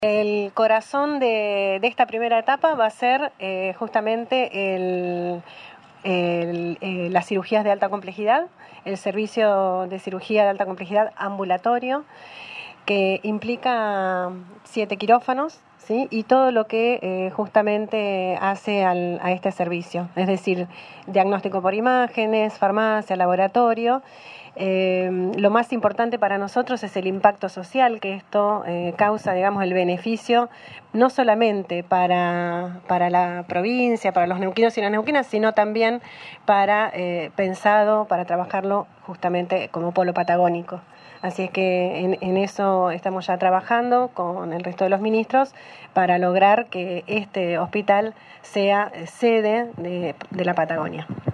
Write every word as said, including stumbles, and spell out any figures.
El corazón de, de esta primera etapa va a ser eh, justamente el, el, eh, las cirugías de alta complejidad, el servicio de cirugía de alta complejidad ambulatorio, que implica siete quirófanos, ¿sí? Y todo lo que eh, justamente hace al, a este servicio, es decir, diagnóstico por imágenes, farmacia, laboratorio. Eh, lo más importante para nosotros es el impacto social que esto eh, causa, digamos, el beneficio no solamente para, para la provincia, para los neuquinos y las neuquinas, sino también para eh, pensado, para trabajarlo justamente como polo patagónico. Así es que en, en eso estamos ya trabajando con el resto de los ministros para lograr que este hospital sea sede de, de la Patagonia.